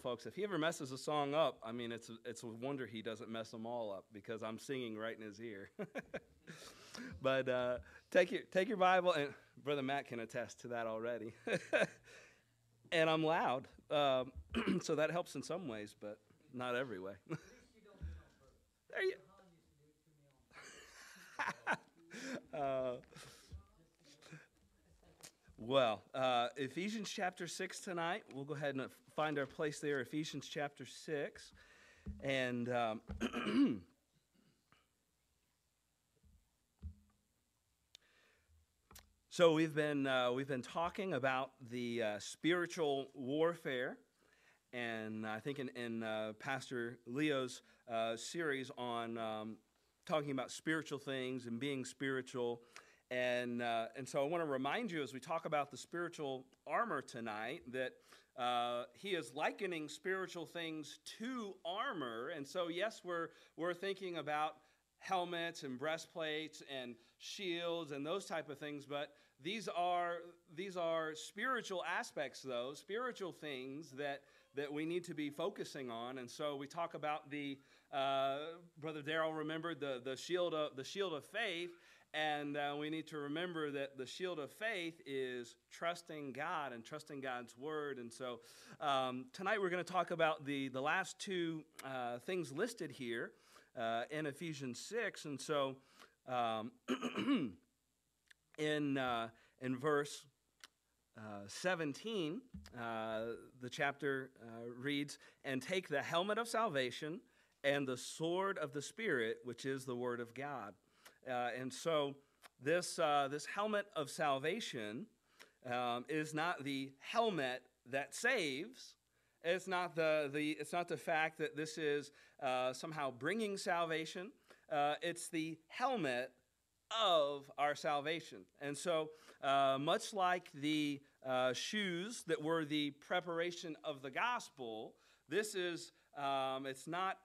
folks, if he ever messes a song up, I mean, it's a wonder he doesn't mess them all up because I'm singing right in his ear. But take your Bible, and Brother Matt can attest to that already. And I'm loud, so that helps in some ways, but not every way. There you. Well, Ephesians chapter 6 tonight. We'll go ahead and find our place there, Ephesians chapter 6. And so we've been talking about the spiritual warfare. And I think in Pastor Leo's series on talking about spiritual things and being spiritual. And so I want to remind you as we talk about the spiritual armor tonight that he is likening spiritual things to armor. And so, yes, we're thinking about helmets and breastplates and shields and those type of things, but these are spiritual aspects, though, spiritual things that we need to be focusing on. And so we talk about the Brother Darrell remembered the shield of faith. And we need to remember that the shield of faith is trusting God and trusting God's word. And so tonight we're going to talk about the last two things listed here in Ephesians 6. And so in verse 17, the chapter reads, "And take the helmet of salvation and the sword of the Spirit, which is the word of God." And so this helmet of salvation is not the helmet that saves. It's not the fact that this is somehow bringing salvation. It's the helmet of our salvation. And so much like the shoes that were the preparation of the gospel, this is it's not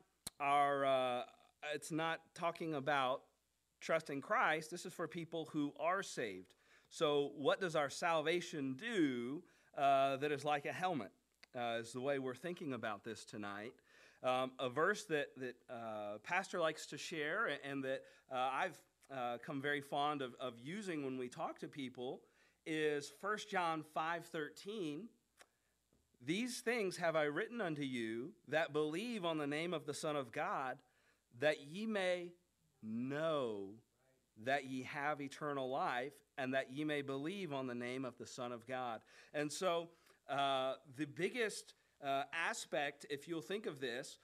talking about trusting Christ. This is for people who are saved. So what does our salvation do that is like a helmet is the way we're thinking about this tonight. A verse that Pastor likes to share and that I've come very fond of using when we talk to people is 1 John 5:13. "These things have I written unto you that believe on the name of the Son of God, that ye may know that ye have eternal life, and that ye may believe on the name of the Son of God." And so the biggest aspect, if you'll think of this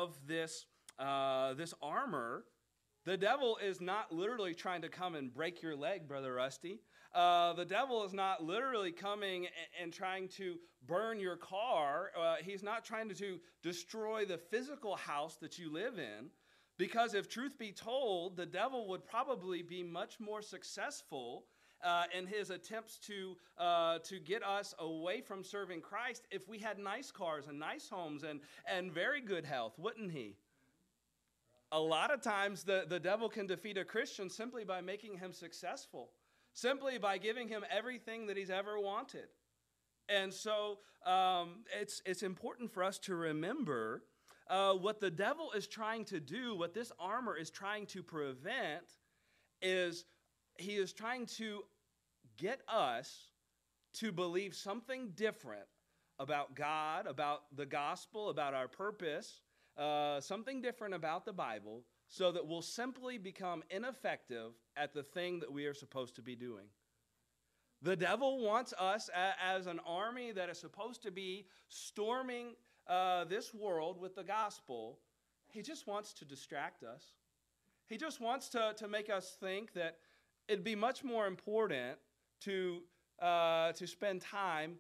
armor, the devil is not literally trying to come and break your leg, Brother Rusty. The devil is not literally coming and trying to burn your car. He's not trying to destroy the physical house that you live in. Because if truth be told, the devil would probably be much more successful in his attempts to get us away from serving Christ if we had nice cars and nice homes and very good health, wouldn't he? A lot of times the devil can defeat a Christian simply by making him successful, simply by giving him everything that he's ever wanted. And so it's important for us to remember what the devil is trying to do, what this armor is trying to prevent, is he is trying to get us to believe something different about God, about the gospel, about our purpose, something different about the Bible, so that we'll simply become ineffective at the thing that we are supposed to be doing. The devil wants us as an army that is supposed to be storming this world with the gospel. He just wants to distract us. He just wants to make us think that it'd be much more important to spend time,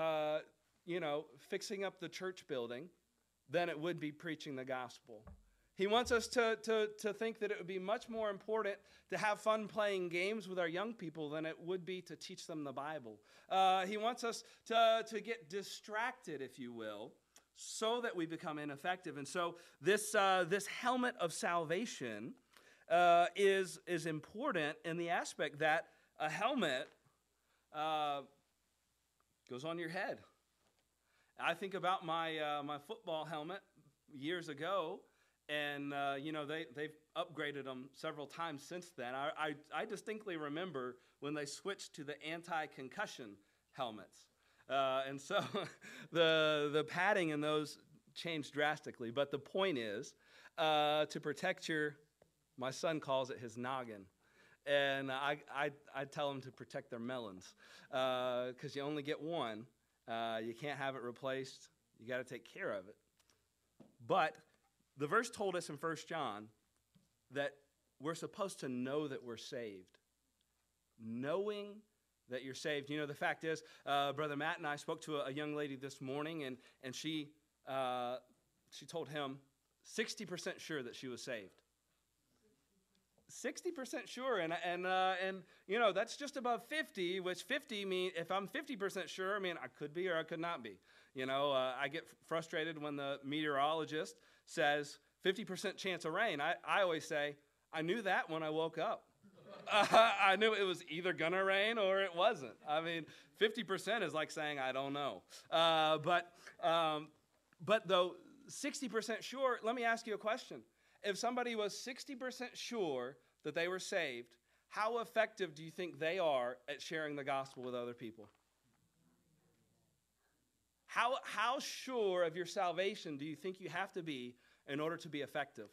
fixing up the church building than it would be preaching the gospel. He wants us to think that it would be much more important to have fun playing games with our young people than it would be to teach them the Bible. He wants us to get distracted, if you will, so that we become ineffective. And so this helmet of salvation is important in the aspect that a helmet goes on your head. I think about my football helmet years ago, and they've upgraded them several times since then. I distinctly remember when they switched to the anti-concussion helmets, and so the padding in those changed drastically. But the point is to protect my son calls it his noggin. And I tell them to protect their melons because you only get one. You can't have it replaced. You got to take care of it. But the verse told us in 1 John that we're supposed to know that we're saved. Knowing that you're saved. The fact is, Brother Matt and I spoke to a young lady this morning, and she told him 60% sure that she was saved. 60% sure, and that's just above 50, which 50 mean if I'm 50% sure, I could be or I could not be. I get frustrated when the meteorologist says 50% chance of rain. I always say, I knew that when I woke up. I knew it was either gonna rain or it wasn't. 50% is like saying I don't know. But though 60% sure, let me ask you a question. If somebody was 60% sure that they were saved, how effective do you think they are at sharing the gospel with other people? How sure of your salvation do you think you have to be in order to be effective?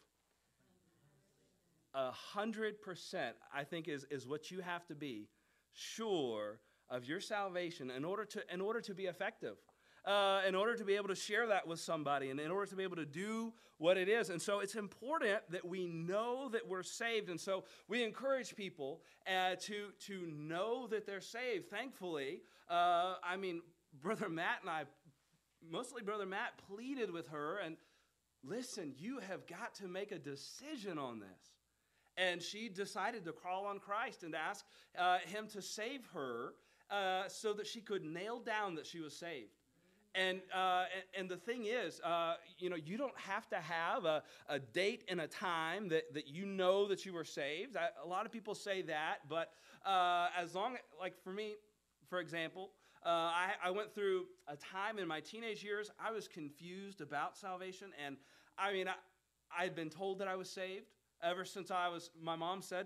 100%, I think, is what you have to be sure of your salvation in order to be effective. In order to be able to share that with somebody and in order to be able to do what it is. And so it's important that we know that we're saved. And so we encourage people to know that they're saved. Thankfully, Brother Matt and I, mostly Brother Matt, pleaded with her and listen, you have got to make a decision on this. And she decided to call on Christ and ask him to save her so that she could nail down that she was saved. And the thing is, you don't have to have a date and a time that you know that you were saved. A lot of people say that, but as long, like for me, for example, I went through a time in my teenage years, I was confused about salvation, and I had been told that I was saved ever since my mom said,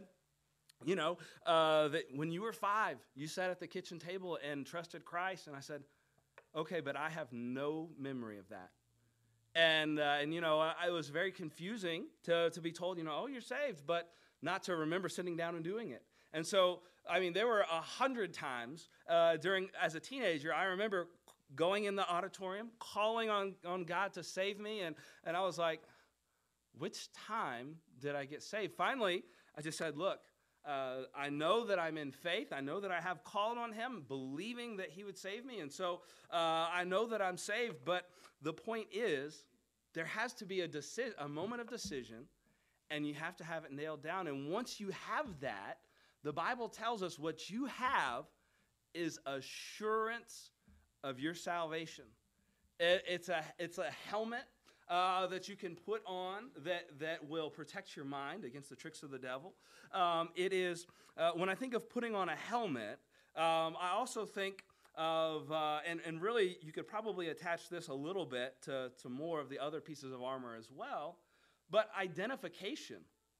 that when you were 5, you sat at the kitchen table and trusted Christ, and I said, okay, but I have no memory of that. And it was very confusing to be told, oh, you're saved, but not to remember sitting down and doing it. And so, there were 100 times as a teenager, I remember going in the auditorium, calling on God to save me, and I was like, which time did I get saved? Finally, I just said, look, I know that I'm in faith. I know that I have called on him, believing that he would save me. And so I know that I'm saved. But the point is, there has to be a moment of decision, and you have to have it nailed down. And once you have that, the Bible tells us what you have is assurance of your salvation. It's a helmet that you can put on that will protect your mind against the tricks of the devil. It is, when I think of putting on a helmet, I also think of, and really you could probably attach this a little bit to more of the other pieces of armor as well, but identification.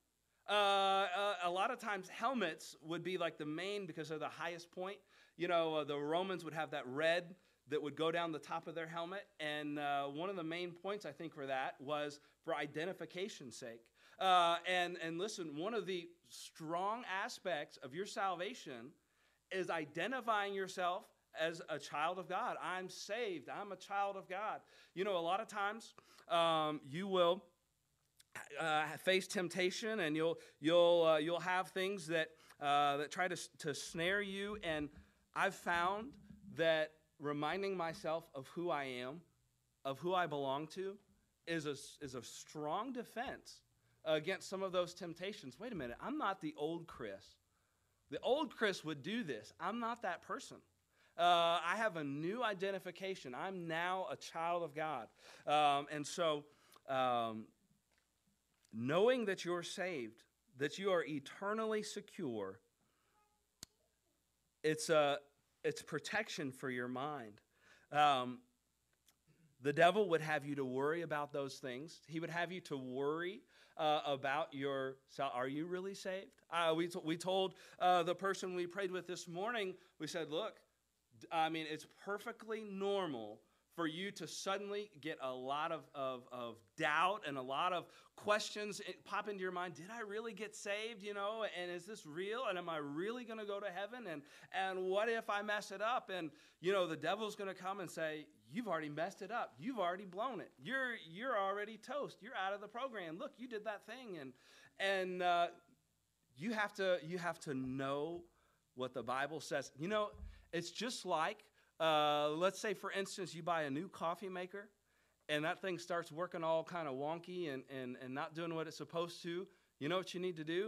A lot of times helmets would be like the main because they're the highest point. The Romans would have that red that would go down the top of their helmet. And one of the main points, I think, for that was for identification's sake. And listen, one of the strong aspects of your salvation is identifying yourself as a child of God. I'm saved. I'm a child of God. A lot of times you will face temptation, and you'll have things that try to snare you. And I've found that reminding myself of who I am, of who I belong to, is a strong defense against some of those temptations. Wait a minute, I'm not the old Chris. The old Chris would do this. I'm not that person. I have a new identification. I'm now a child of God. And so knowing that you're saved, that you are eternally secure, it's protection for your mind. The devil would have you to worry about those things. He would have you to worry about are you really saved? We told the person we prayed with this morning, we said, look, I mean, it's perfectly normal for you to suddenly get a lot of doubt and a lot of questions pop into your mind. Did I really get saved, and is this real? And am I really going to go to heaven? And what if I mess it up? And, the devil's going to come and say, you've already messed it up. You've already blown it. You're already toast. You're out of the program. Look, you did that thing. And you have to know what the Bible says. It's just like, let's say, for instance, you buy a new coffee maker, and that thing starts working all kind of wonky and not doing what it's supposed to. You know what you need to do?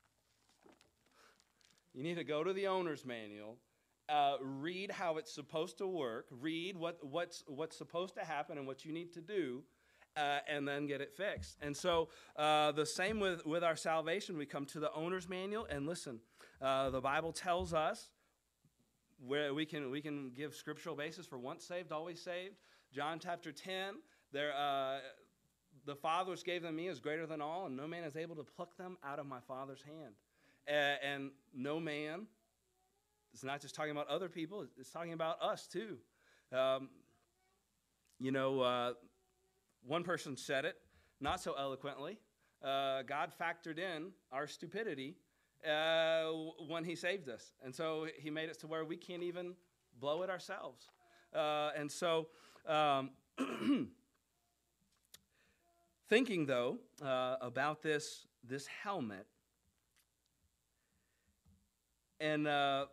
You need to go to the owner's manual, read how it's supposed to work, read what's supposed to happen and what you need to do, and then get it fixed. And so the same with our salvation. We come to the owner's manual, and listen, the Bible tells us where we can give scriptural basis for once saved, always saved. John chapter 10, the Father which gave them me is greater than all, and no man is able to pluck them out of my Father's hand. And no man, it's not just talking about other people, it's talking about us too. One person said it, not so eloquently. God factored in our stupidity when he saved us. And so he made it to where we can't even blow it ourselves. Thinking, though, about this helmet, and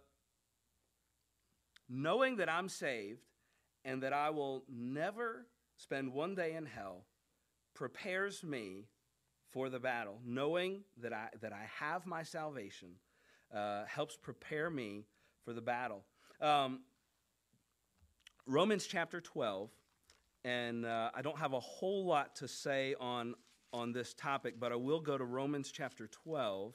knowing that I'm saved and that I will never spend one day in hell prepares me for the battle. Knowing that I have my salvation helps prepare me for the battle. Romans chapter 12, and I don't have a whole lot to say on this topic, but I will go to Romans chapter 12.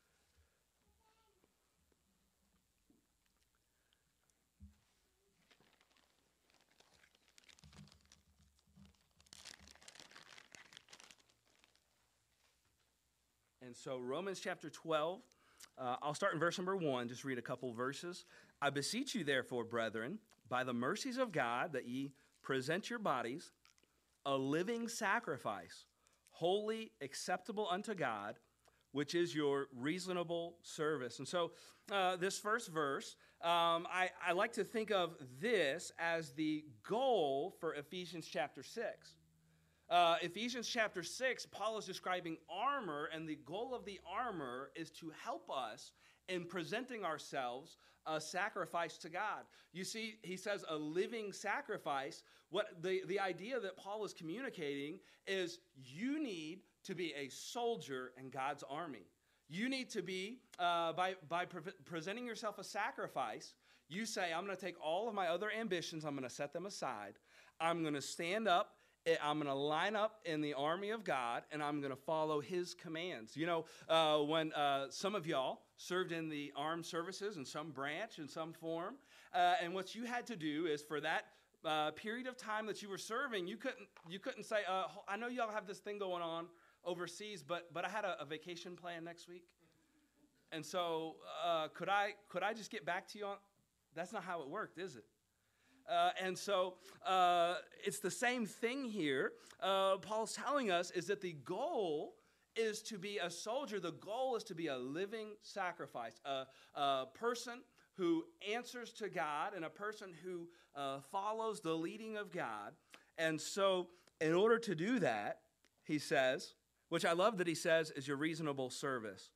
And so Romans chapter 12, I'll start in verse number 1, just read a couple verses. I beseech you, therefore, brethren, by the mercies of God, that ye present your bodies a living sacrifice, holy, acceptable unto God, which is your reasonable service. And so this first verse, I like to think of this as the goal for Ephesians chapter 6. Ephesians chapter 6, Paul is describing armor, and the goal of the armor is to help us in presenting ourselves a sacrifice to God. You see, he says a living sacrifice. What the idea that Paul is communicating is you need to be a soldier in God's army. You need to be, by presenting yourself a sacrifice, you say, I'm going to take all of my other ambitions, I'm going to set them aside, I'm going to stand up, I'm going to line up in the army of God, and I'm going to follow his commands. When some of y'all served in the armed services in some branch, in some form, and what you had to do is for that period of time that you were serving, you couldn't say, I know y'all have this thing going on overseas, but I had a vacation plan next week. And so could I just get back to you on? That's not how it worked, is it? And so it's the same thing here. Paul's telling us is that the goal is to be a soldier. The goal is to be a living sacrifice, a person who answers to God and a person who follows the leading of God. And so in order to do that, he says, which I love that he says is your reasonable service.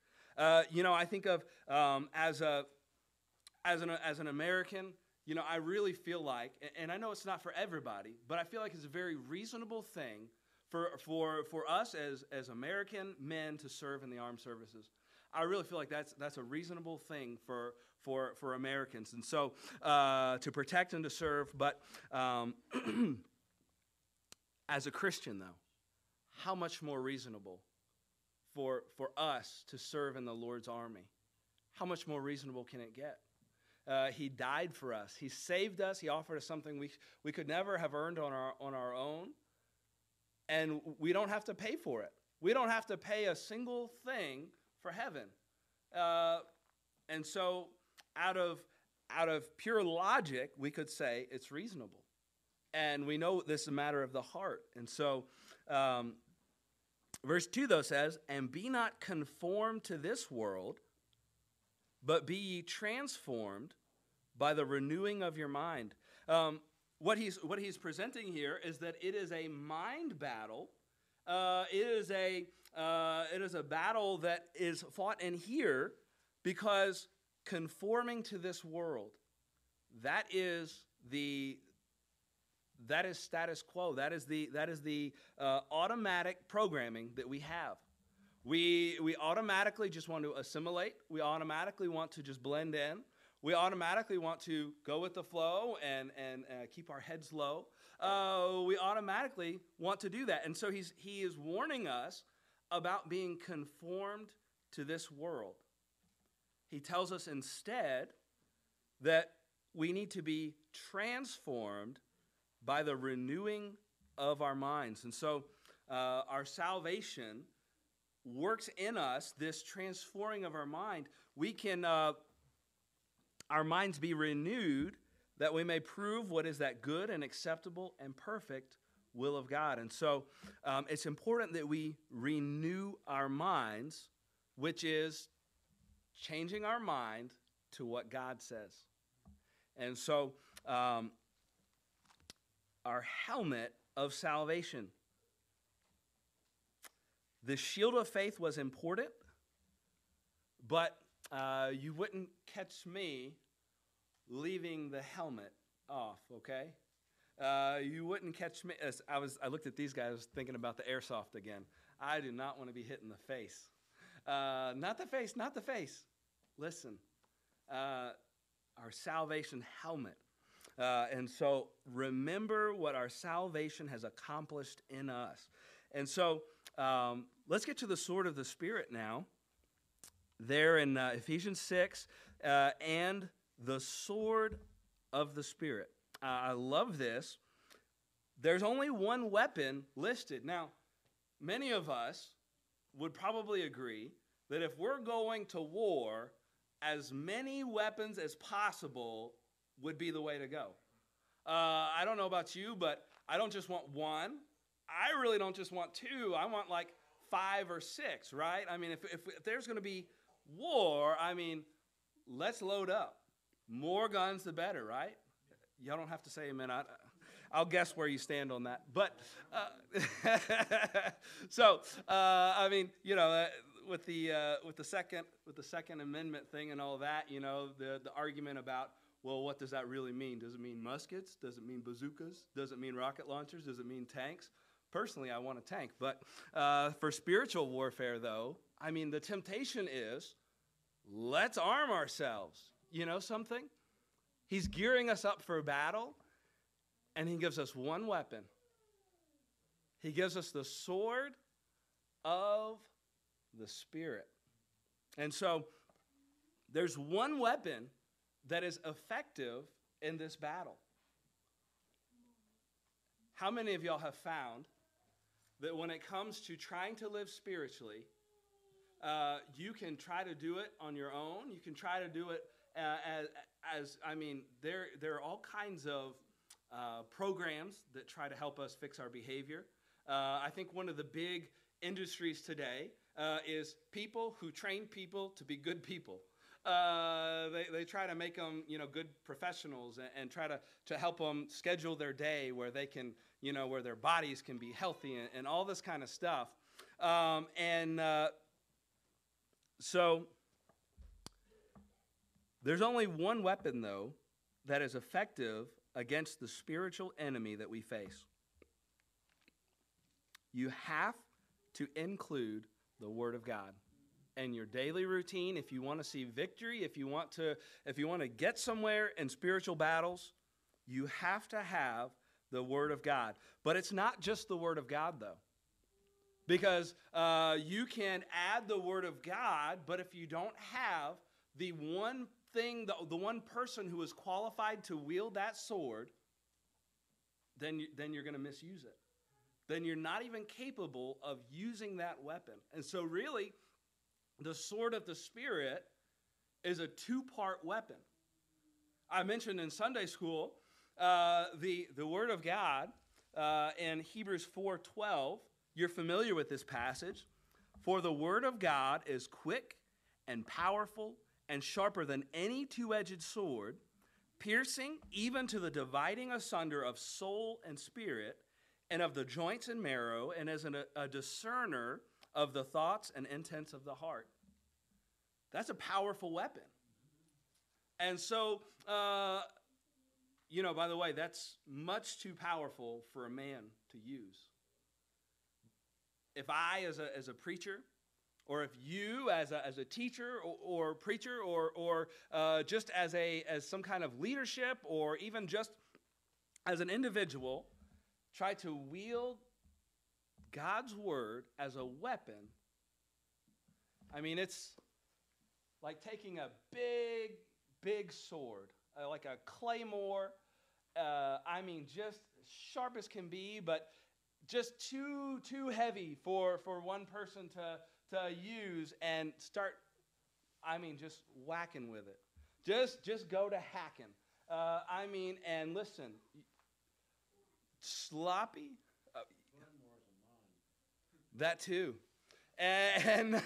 I think of as an American, I really feel like, and I know it's not for everybody, but I feel like it's a very reasonable thing for us as American men to serve in the armed services. I really feel like that's a reasonable thing for Americans, and so to protect and to serve. But as a Christian, though, how much more reasonable for us to serve in the Lord's army? How much more reasonable can it get? He died for us. He saved us. He offered us something we could never have earned on our own. And we don't have to pay for it. We don't have to pay a single thing for heaven. And so out of pure logic, we could say it's reasonable. And we know this is a matter of the heart. And so verse 2, though, says, "And be not conformed to this world, but be ye transformed by the renewing of your mind." What he's presenting here is that it is a mind battle. It is a battle that is fought in here, because conforming to this world, that is status quo. That is the automatic programming that we have. We automatically just want to assimilate. We automatically want to just blend in. We automatically want to go with the flow and keep our heads low. We automatically want to do that. And so he is warning us about being conformed to this world. He tells us instead that we need to be transformed by the renewing of our minds. And so our salvation works in us, this transforming of our mind. We can, our minds be renewed, that we may prove what is that good and acceptable and perfect will of God. And so it's important that we renew our minds, which is changing our mind to what God says. And so our helmet of salvation. The shield of faith was important, but you wouldn't catch me leaving the helmet off, okay? You wouldn't catch me. As I looked at these guys thinking about the airsoft again. I do not want to be hit in the face. Not the face, not the face. Listen, our salvation helmet. And so remember what our salvation has accomplished in us. And so let's get to the sword of the Spirit now. There in Ephesians 6, and the sword of the Spirit. I love this. There's only one weapon listed. Now, many of us would probably agree that if we're going to war, as many weapons as possible would be the way to go. I don't know about you, but I don't just want one. I really don't just want two. I want like 5 or 6, right? I mean, if there's going to be war, I mean, let's load up. More guns, the better, right? Y'all don't have to say amen. I'll guess where you stand on that. But I mean, you know, with the Second Amendment thing and all that, you know, the argument about, well, what does that really mean? Does it mean muskets? Does it mean bazookas? Does it mean rocket launchers? Does it mean tanks? Personally, I want a tank. But for spiritual warfare, though, I mean, the temptation is, let's arm ourselves. You know something? He's gearing us up for battle, and he gives us one weapon. He gives us the sword of the Spirit. And so there's one weapon that is effective in this battle. How many of y'all have found that when it comes to trying to live spiritually, you can try to do it on your own? You can try to do it there are all kinds of programs that try to help us fix our behavior. I think one of the big industries today is people who train people to be good people. They try to make them, you know, good professionals and try to help them schedule their day where they can, you know, where their bodies can be healthy and all this kind of stuff. So there's only one weapon, though, that is effective against the spiritual enemy that we face. You have to include the Word of God in your daily routine. If you want to see victory, if you want to get somewhere in spiritual battles, you have to have the Word of God. But it's not just the Word of God, though. Because you can add the Word of God, but if you don't have the one thing, the one person who is qualified to wield that sword, then you're going to misuse it. Then you're not even capable of using that weapon. And so really, the sword of the Spirit is a two-part weapon. I mentioned in Sunday school the Word of God in Hebrews 4:12. You're familiar with this passage. For the Word of God is quick and powerful and sharper than any two-edged sword, piercing even to the dividing asunder of soul and spirit, and of the joints and marrow, and as a discerner of the thoughts and intents of the heart. That's a powerful weapon. And so, by the way, that's much too powerful for a man to use. If I, as a preacher, or if you, as a teacher or preacher, or just as some kind of leadership, or even just as an individual, try to wield God's word as a weapon, I mean, it's like taking a big sword, like a claymore. Just sharp as can be, but just too heavy for one person to use and start, just whacking with it. Just go to hacking. And listen, sloppy. That too. And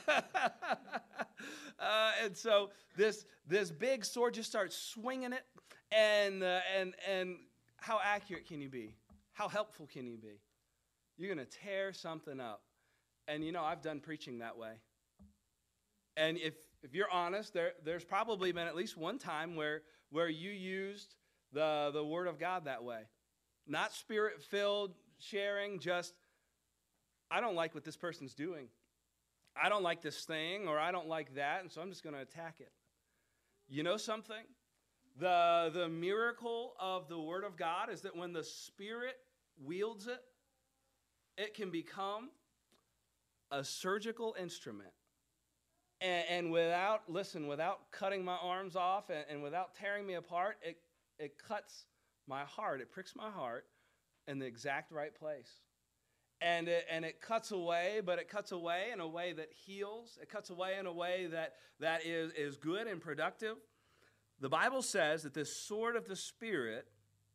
and so this big sword just starts swinging it, and how accurate can you be? How helpful can you be? You're going to tear something up. And I've done preaching that way. And if you're honest, there's probably been at least one time where you used the Word of God that way. Not Spirit-filled sharing, just, I don't like what this person's doing. I don't like this thing, or I don't like that, and so I'm just going to attack it. You know something? The miracle of the Word of God is that when the Spirit wields it, it can become a surgical instrument. And without cutting my arms off and without tearing me apart, it cuts my heart. It pricks my heart in the exact right place. And it cuts away, but it cuts away in a way that heals. It cuts away in a way that is good and productive. The Bible says that this sword of the Spirit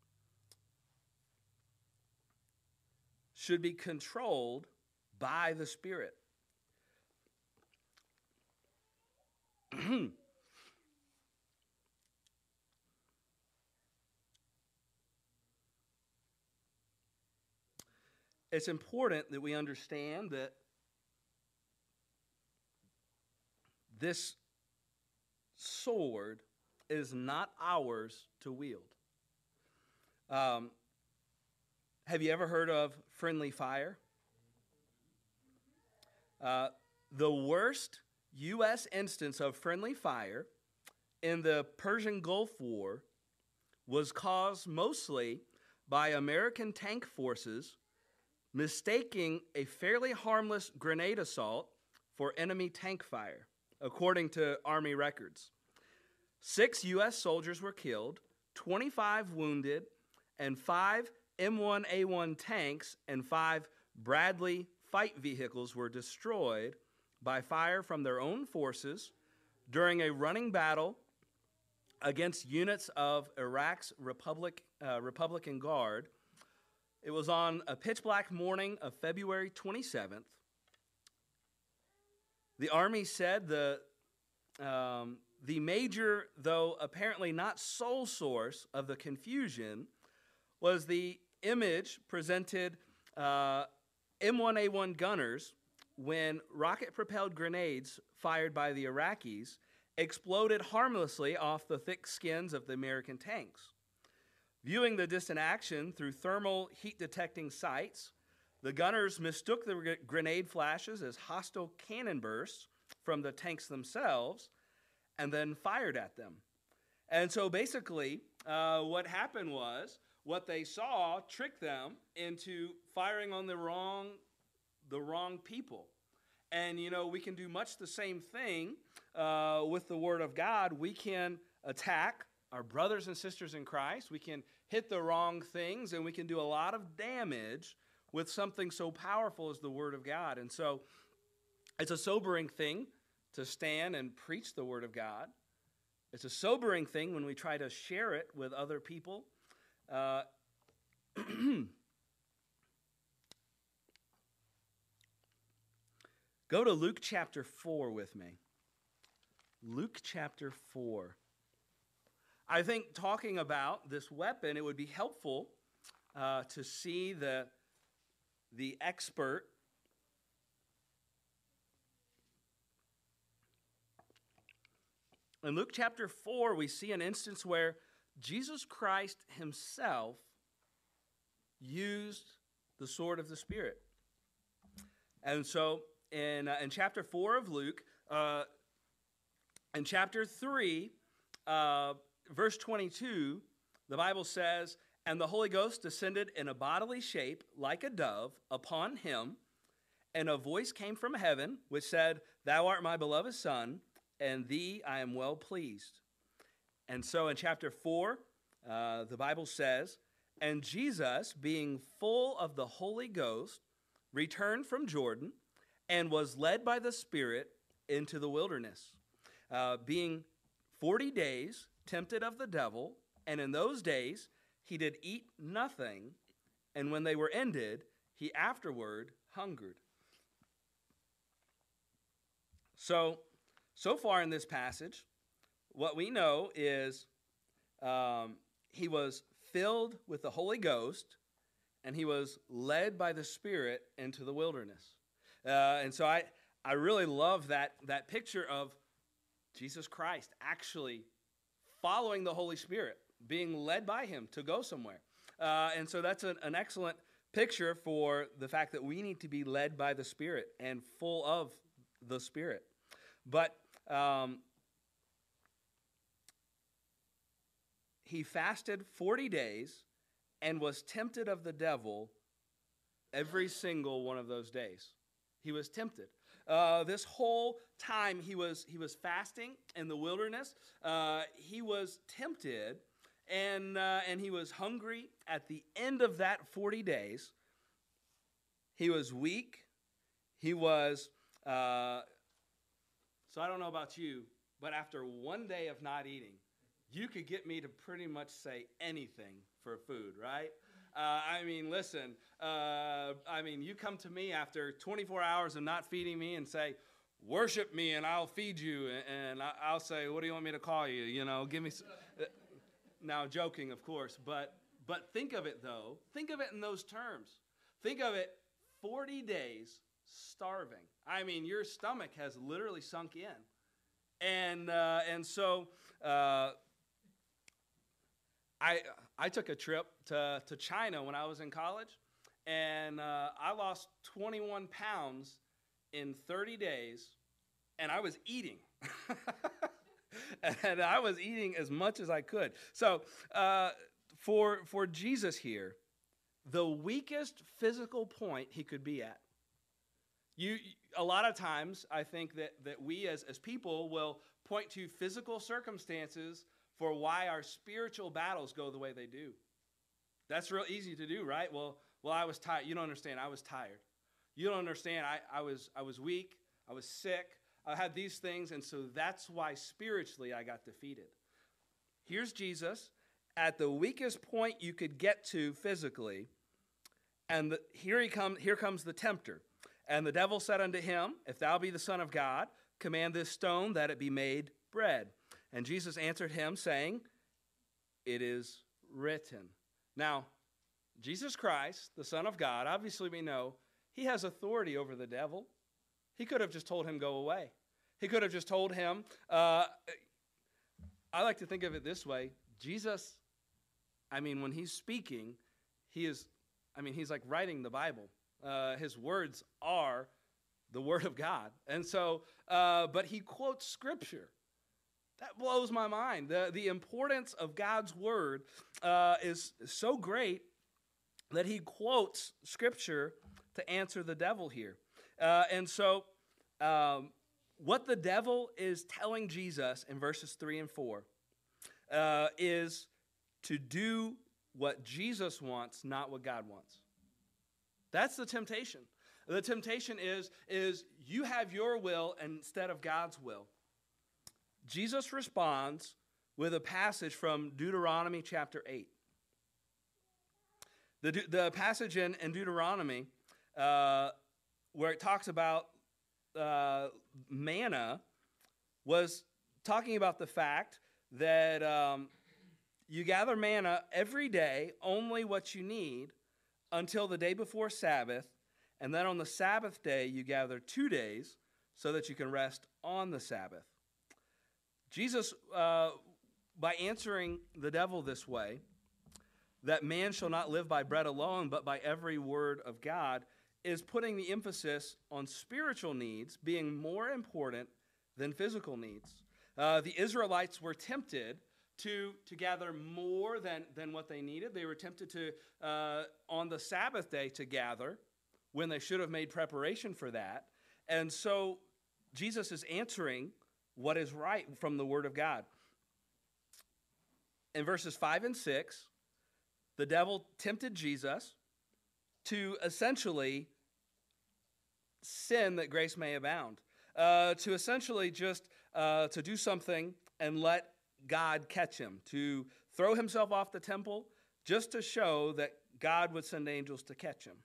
should be controlled by the Spirit. It's important that we understand that this sword is not ours to wield. Have you ever heard of friendly fire? The worst U.S. instance of friendly fire in the Persian Gulf War was caused mostly by American tank forces mistaking a fairly harmless grenade assault for enemy tank fire, according to Army records. 6 U.S. soldiers were killed, 25 wounded, and 5 M1A1 tanks and 5 Bradley fight vehicles were destroyed by fire from their own forces during a running battle against units of Iraq's Republican Guard. It was on a pitch-black morning of February 27th. The Army said the major, though apparently not sole source of the confusion, was the image presented M1A1 gunners when rocket-propelled grenades fired by the Iraqis exploded harmlessly off the thick skins of the American tanks. Viewing the distant action through thermal heat-detecting sights, the gunners mistook the grenade flashes as hostile cannon bursts from the tanks themselves and then fired at them. And so basically, what happened was, what they saw tricked them into firing on the wrong people. And, we can do much the same thing with the Word of God. We can attack our brothers and sisters in Christ. We can hit the wrong things, and we can do a lot of damage with something so powerful as the Word of God. And so it's a sobering thing to stand and preach the Word of God. It's a sobering thing when we try to share it with other people. Go to Luke chapter 4 with me. Luke chapter 4. I think talking about this weapon, it would be helpful to see the expert. In Luke chapter 4, we see an instance where Jesus Christ himself used the sword of the Spirit. And so in chapter 4 of Luke, in chapter 3, verse 22, the Bible says, "And the Holy Ghost descended in a bodily shape like a dove upon him, and a voice came from heaven, which said, 'Thou art my beloved Son, and thee I am well pleased.'" And so in chapter 4, the Bible says, "And Jesus, being full of the Holy Ghost, returned from Jordan, and was led by the Spirit into the wilderness, being 40 days tempted of the devil, and in those days he did eat nothing, and when they were ended, he afterward hungered." So far in this passage, what we know is he was filled with the Holy Ghost, and he was led by the Spirit into the wilderness. And so I really love that picture of Jesus Christ actually following the Holy Spirit, being led by him to go somewhere. And so that's an excellent picture for the fact that we need to be led by the Spirit and full of the Spirit. But he fasted 40 days and was tempted of the devil every single one of those days. He was tempted. This whole time he was fasting in the wilderness. He was tempted, and he was hungry. At the end of that 40 days, he was weak. He was. So I don't know about you, but after one day of not eating, you could get me to pretty much say anything for food, right? Listen, you come to me after 24 hours of not feeding me and say, "Worship me and I'll feed you." And I'll say, "What do you want me to call you? Give me some." Now, joking, of course, but think of it, though. Think of it in those terms. Think of it, 40 days starving. Your stomach has literally sunk in. And so I took a trip to China when I was in college, and I lost 21 pounds in 30 days, and I was eating. And I was eating as much as I could. So for Jesus here, the weakest physical point he could be at. A lot of times, I think that we as people will point to physical circumstances for why our spiritual battles go the way they do. That's real easy to do, right? Well, I was tired. You don't understand. I was tired. You don't understand. I was weak. I was sick. I had these things, and so that's why spiritually I got defeated. Here's Jesus at the weakest point you could get to physically, and here comes the tempter. "And the devil said unto him, If thou be the Son of God, command this stone that it be made bread. And Jesus answered him, saying, It is written." Now, Jesus Christ, the Son of God, obviously we know he has authority over the devil. He could have just told him, "Go away." He could have just told him, I like to think of it this way. Jesus, when he's speaking, he's like writing the Bible. His words are the Word of God. And so, but he quotes Scripture. That blows my mind. The importance of God's Word is so great that he quotes Scripture to answer the devil here. And so what the devil is telling Jesus in verses 3 and 4 is to do what Jesus wants, not what God wants. That's the temptation. The temptation is you have your will instead of God's will. Jesus responds with a passage from Deuteronomy chapter 8. The passage in Deuteronomy where it talks about manna was talking about the fact that you gather manna every day, only what you need, until the day before Sabbath, and then on the Sabbath day you gather 2 days so that you can rest on the Sabbath. Jesus, by answering the devil this way, that man shall not live by bread alone, but by every word of God, is putting the emphasis on spiritual needs being more important than physical needs. The Israelites were tempted to gather more than what they needed. They were tempted to, on the Sabbath day, to gather when they should have made preparation for that. And so Jesus is answering what is right from the Word of God. In verses 5 and 6, the devil tempted Jesus to essentially sin that grace may abound, to essentially just to do something and let God catch him, to throw himself off the temple just to show that God would send angels to catch him.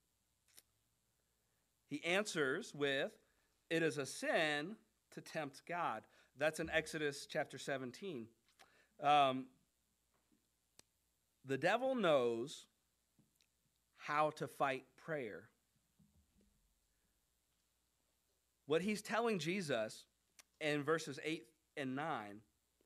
He answers with, it is a sin to tempt God. That's in Exodus chapter 17. The devil knows how to fight prayer. What he's telling Jesus in verses 8 and 9,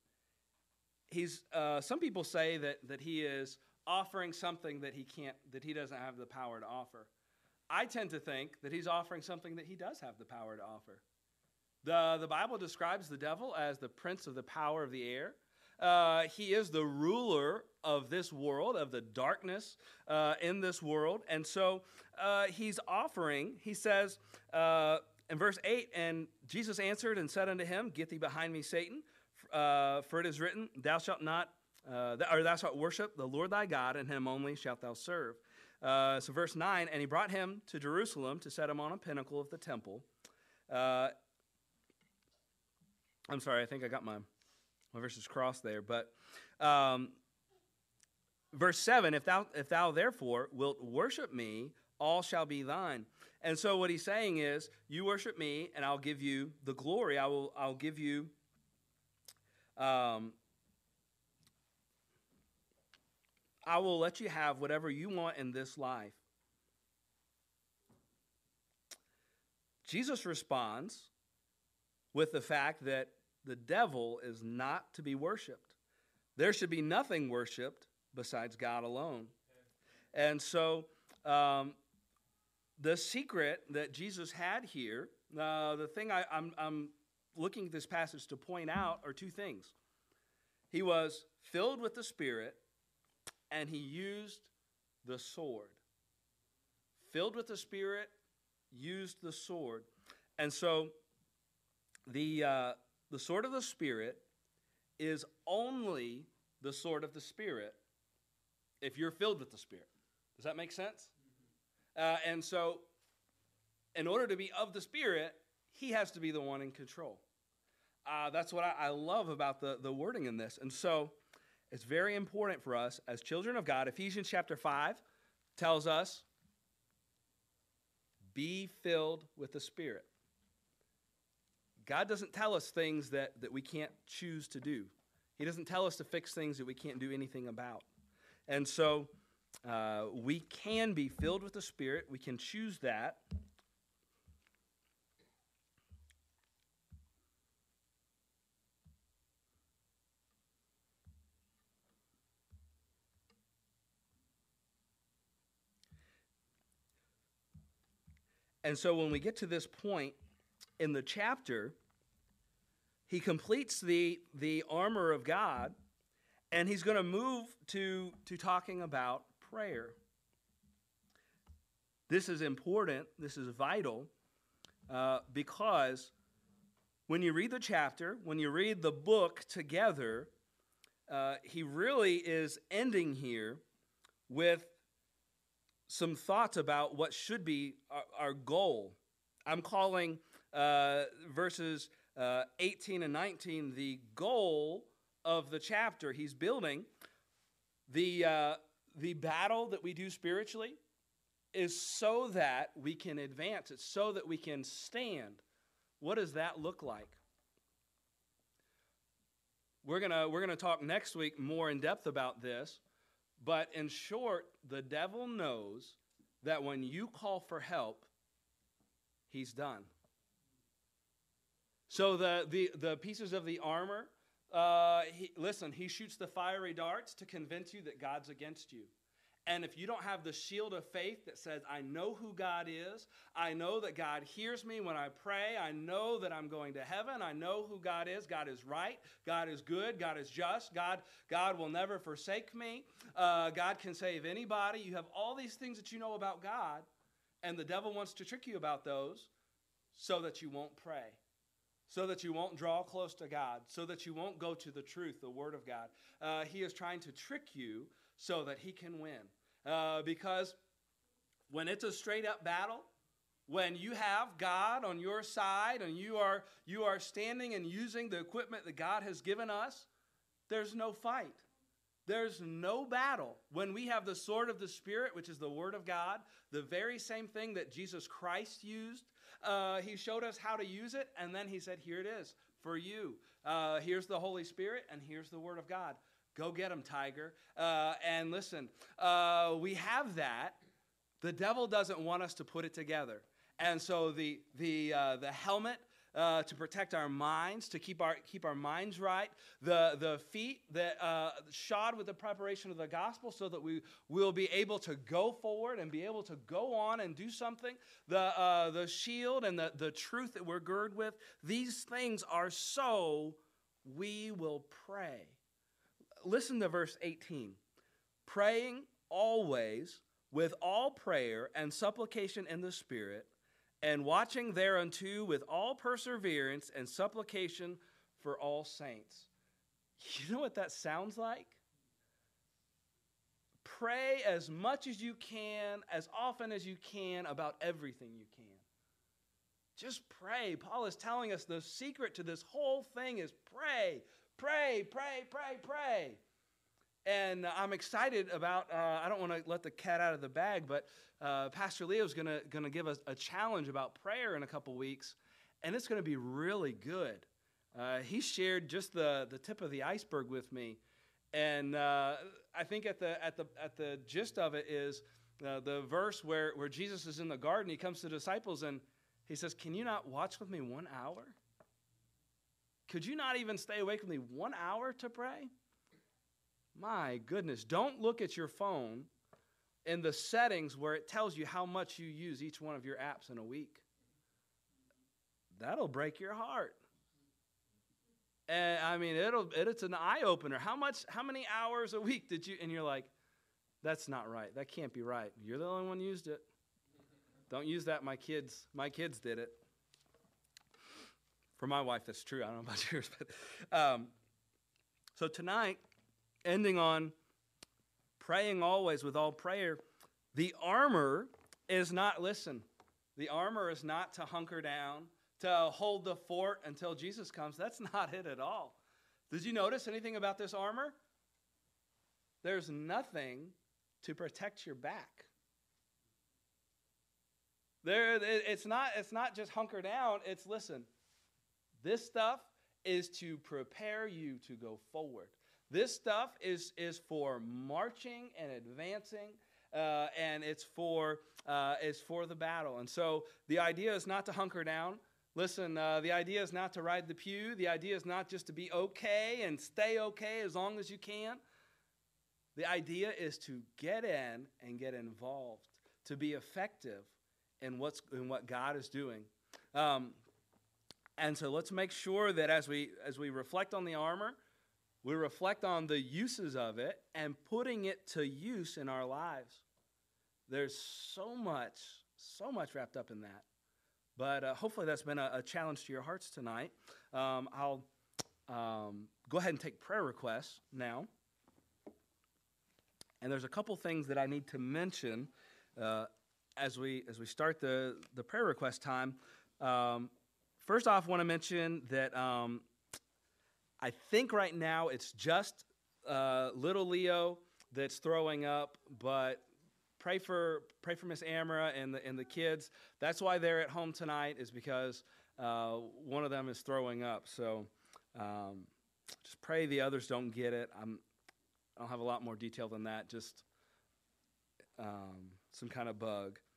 some people say that he is offering something that he doesn't have the power to offer. I tend to think that he's offering something that he does have the power to offer. The Bible describes the devil as the prince of the power of the air. He is the ruler of this world, of the darkness in this world. And so he's offering, he says in verse 8, and Jesus answered and said unto him, Get thee behind me, Satan, for it is written, Thou shalt worship the Lord thy God, and him only shalt thou serve. So verse 9, and he brought him to Jerusalem to set him on a pinnacle of the temple. I'm sorry, I think I got my verses crossed there. But verse 7, if thou therefore wilt worship me, all shall be thine. And so what he's saying is, you worship me, and I'll give you the glory. I'll give you I will let you have whatever you want in this life. Jesus responds with the fact that the devil is not to be worshiped. There should be nothing worshiped besides God alone. And so the secret that Jesus had here, the thing I'm looking at this passage to point out are two things. He was filled with the Spirit, and he used the sword. Filled with the Spirit, used the sword. And so the sword of the Spirit is only the sword of the Spirit if you're filled with the Spirit. Does that make sense? And so in order to be of the Spirit, he has to be the one in control. That's what I love about the wording in this. And so it's very important for us as children of God. Ephesians chapter 5 tells us, be filled with the Spirit. God doesn't tell us things that we can't choose to do. He doesn't tell us to fix things that we can't do anything about. And so we can be filled with the Spirit. We can choose that. And so when we get to this point in the chapter, he completes the armor of God, and he's going to move to talking about prayer. This is important. This is vital. because when you read the chapter, when you read the book together, he really is ending here with some thoughts about what should be our goal. I'm calling verses 18 and 19 the goal of the chapter. He's building the battle that we do spiritually is so that we can advance. It's so that we can stand. What does that look like? We're gonna talk next week more in depth about this, but in short, the devil knows that when you call for help, he's done. So the pieces of the armor, he shoots the fiery darts to convince you that God's against you. And if you don't have the shield of faith that says, I know who God is, I know that God hears me when I pray, I know that I'm going to heaven, I know who God is right, God is good, God is just, God will never forsake me, God can save anybody. You have all these things that you know about God, and the devil wants to trick you about those so that you won't pray, so that you won't draw close to God, so that you won't go to the truth, the Word of God. He is trying to trick you so that he can win. Because when it's a straight-up battle, when you have God on your side and you are standing and using the equipment that God has given us, there's no fight. There's no battle. When we have the sword of the Spirit, which is the Word of God, the very same thing that Jesus Christ used, he showed us how to use it, and then he said, here it is for you. Here's the Holy Spirit, and here's the Word of God. Go get him, Tiger. And listen, we have that. The devil doesn't want us to put it together. And so the helmet to protect our minds, to keep our minds right, the feet that shod with the preparation of the gospel, so that we will be able to go forward and be able to go on and do something. The shield and the truth that we're girded with. These things are so we will pray. Listen to verse 18. Praying always with all prayer and supplication in the Spirit, and watching thereunto with all perseverance and supplication for all saints. You know what that sounds like? Pray as much as you can, as often as you can, about everything you can. Just pray. Paul is telling us the secret to this whole thing is pray. Pray, pray, pray, pray. And I'm excited about, I don't want to let the cat out of the bag, but Pastor Leo's going to give us a challenge about prayer in a couple weeks, and it's going to be really good. He shared just the tip of the iceberg with me, and I think at the gist of it is the verse where Jesus is in the garden. He comes to the disciples, and he says, can you not watch with me 1 hour? Could you not even stay awake with me 1 hour to pray? My goodness, don't look at your phone in the settings where it tells you how much you use each one of your apps in a week. That'll break your heart. And I mean, it's an eye-opener. How many hours a week did you, and you're like, that's not right. That can't be right. You're the only one who used it. Don't use that. My kids did it. For my wife, that's true. I don't know about yours. But so tonight, ending on praying always with all prayer, the armor is not, listen, the armor is not to hunker down, to hold the fort until Jesus comes. That's not it at all. Did you notice anything about this armor? There's nothing to protect your back. It's not just hunker down. It's, listen, this stuff is to prepare you to go forward. This stuff is for marching and advancing, and it's for the battle. And so the idea is not to hunker down. Listen, the idea is not to ride the pew. The idea is not just to be okay and stay okay as long as you can. The idea is to get in and get involved, to be effective in what God is doing. And so let's make sure that as we reflect on the armor, we reflect on the uses of it and putting it to use in our lives. There's so much wrapped up in that. But hopefully that's been a challenge to your hearts tonight. I'll go ahead and take prayer requests now. And there's a couple things that I need to mention as we start the prayer request time. First off, I want to mention that I think right now it's just little Leo that's throwing up, but pray for Miss Amara and the kids. That's why they're at home tonight, is because one of them is throwing up. So just pray the others don't get it. I don't have a lot more detail than that. Just some kind of bug.